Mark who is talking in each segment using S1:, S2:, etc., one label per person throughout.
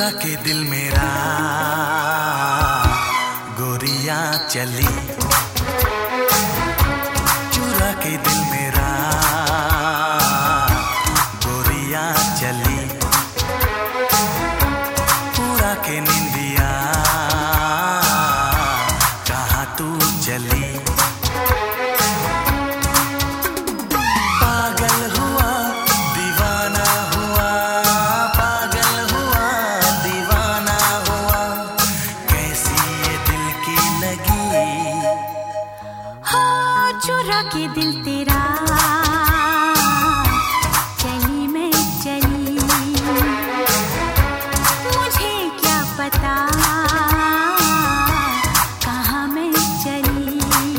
S1: के दिल मेरा गोरियां चली, चुरा के दिल मेरा गोरियां चली, पूरा के निंदिया कहाँ तू चली।
S2: चुरा के दिल तेरा चली मैं चली, मुझे क्या पता कहाँ मैं चली।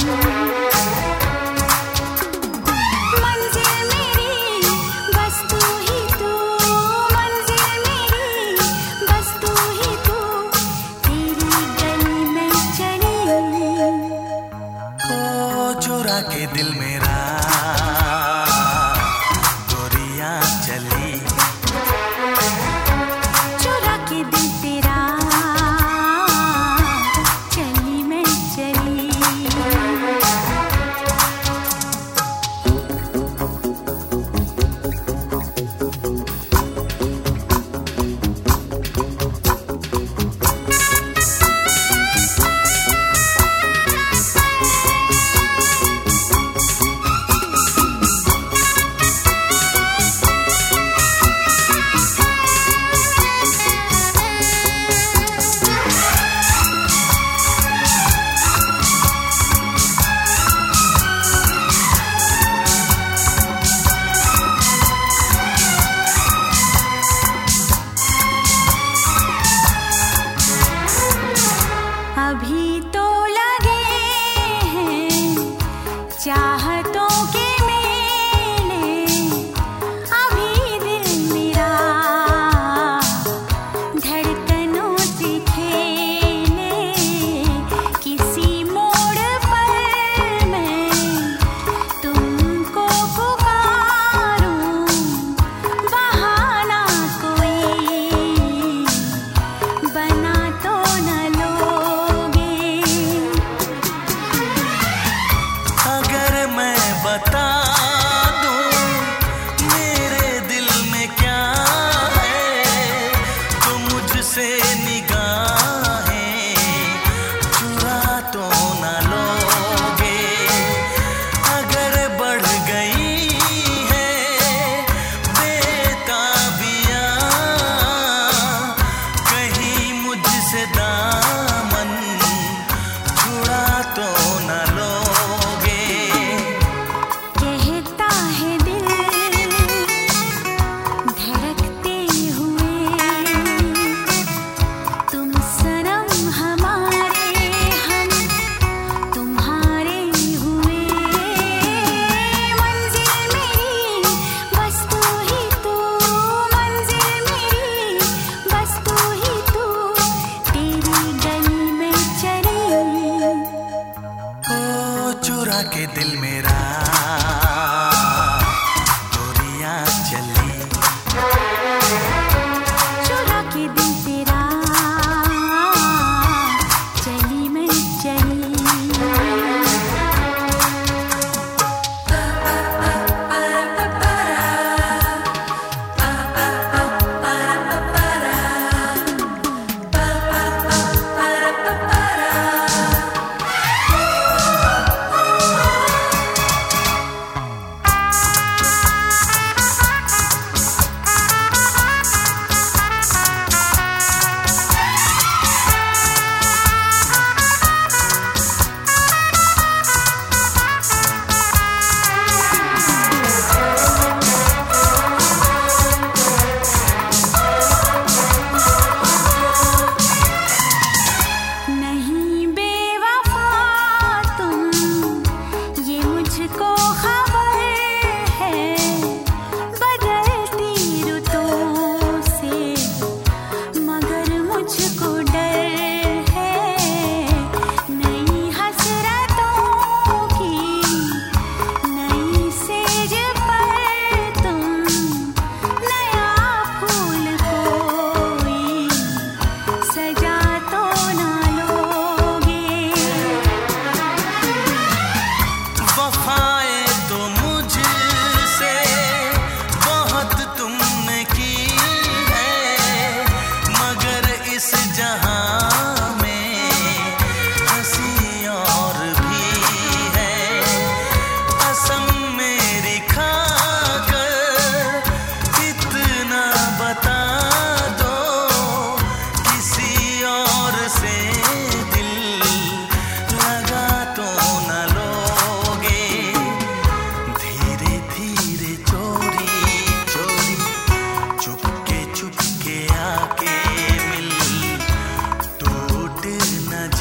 S2: मंजिल मेरी बस तू ही तू, मंजिल मेरी बस तू ही तू, तेरी गली में चली।
S1: चुरा के दिल मेरा गोरियां चली,
S2: चुरा के दिल तेरा चली मैं चली। अभी तो लगे हैं चाहतों के मेले, अभी दिल मेरा धड़कनों से खेले, किसी मोड़ पर मैं तुमको पुकारूं, बहाना कोई बना तो न लो।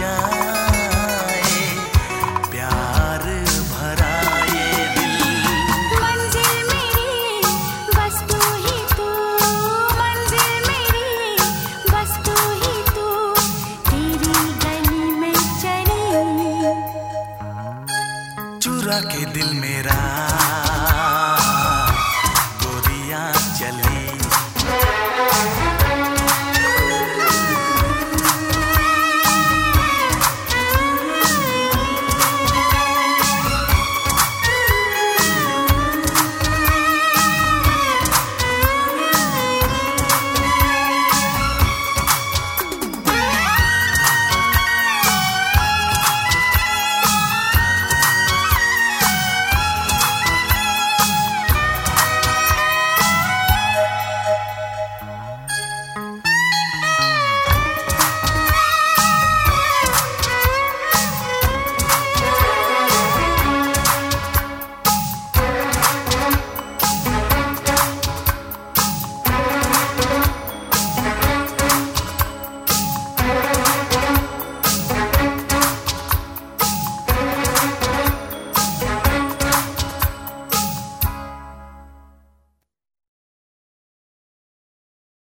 S1: जाए, प्यार भरा ये दिल।
S2: मंजिल मेरी बस तू ही तू, मंजिल मेरी बस तू ही तू, तेरी गली में चली।
S1: चुरा के दिल मेरा